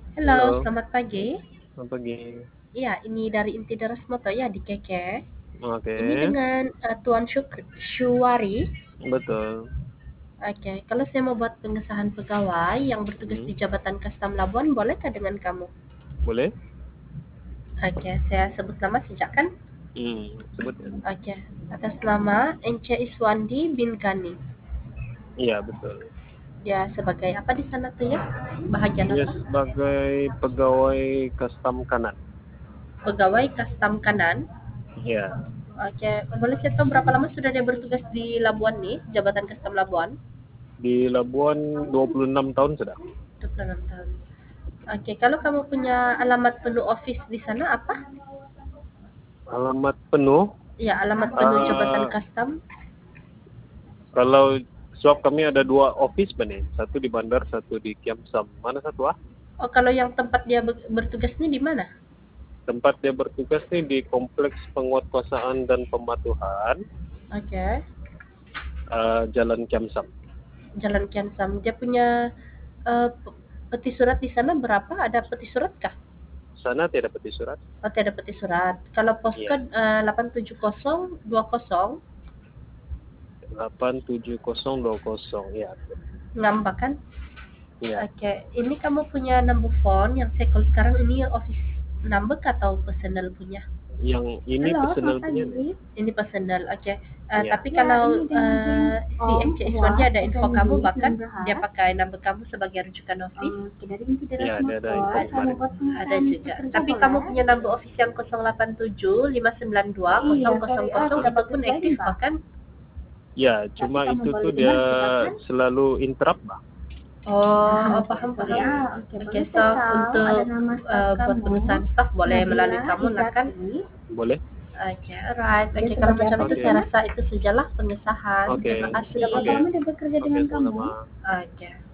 Halo, Halo, selamat pagi. selamat pagi. Iya, ini dari Inti Deras Moto ya di Keke. Oke, Ini dengan Tuan Syuwari. betul. Oke, kalau saya mau buat pengesahan pegawai yang bertugas Hmm, di Jabatan Kastam Labuan, bolehkah dengan kamu? boleh? Oke, saya sebut nama sejak kan? Sebut ya. Oke, atas nama Ence Iswandi bin Gani. Iya, betul. Dia sebagai apa di sana tuh ya? Bahagian Dia apa? sebagai pegawai Kastam Kanan. Pegawai Kastam Kanan. Iya, Oke, boleh saya tahu berapa lama sudah dia bertugas di Labuan nih, Jabatan Kastam Labuan? di Labuan 26 tahun sudah. 26 tahun. Oke, kalau kamu punya alamat penuh office di sana apa? Alamat penuh, Ya, alamat penuh jabatan eh, custom. kalau swab kami ada dua office nih. Satu di Bandar, satu di Kiamsam. Mana satu ah? Oh, kalau yang tempat dia bertugasnya di mana? Tempat dia bertugas nih di Kompleks Penguatkuasaan dan Pematuhan, Oke, Jalan Kiamsam. Jalan Kiansam. Dia punya peti surat di sana berapa? Ada peti surat kah? Sana tidak peti surat. Oh, tidak peti surat. Kalau Iya. postcode 87020 87020 ya. ngambak kan? Ya. Oke, ini kamu punya number phone yang saya call sekarang ini office number atau personal punya? Yang ini Halo, personal selamat punya nih. pagi. Ini personal, oke. Ya. Tapi kalau si Om MC Iswan dia ada info kamu, bahkan dia Berhad. pakai number kamu sebagai rujukan office. Oke, dari Interas Ya, Motor, ada info saya kemarin. mau buat Ada pengesahan juga. pekerja Tapi kamu boleh? punya number office yang 087 592 Iya, 000 sorry, itu sudah pun bagus lagi, aktif Pak. bahkan. Ya, Tapi cuma kamu itu tuh boleh dia dengar silakan. selalu interrupt, Bang. Oh, paham Sorry paham. ya. Oke, Boleh so saya tahu ada untuk nama staff buat kamu? pemesanan staff boleh melalui Nabila kamu nah kan? Izati. Boleh? Oke, alright. Dia Oke, kalau sebagai macam apa itu di saya sana? rasa itu sajalah pengesahan. Oke. Terima Sudah kasih. berapa lama dia bekerja Oke, dengan kamu? sama-sama. Oke.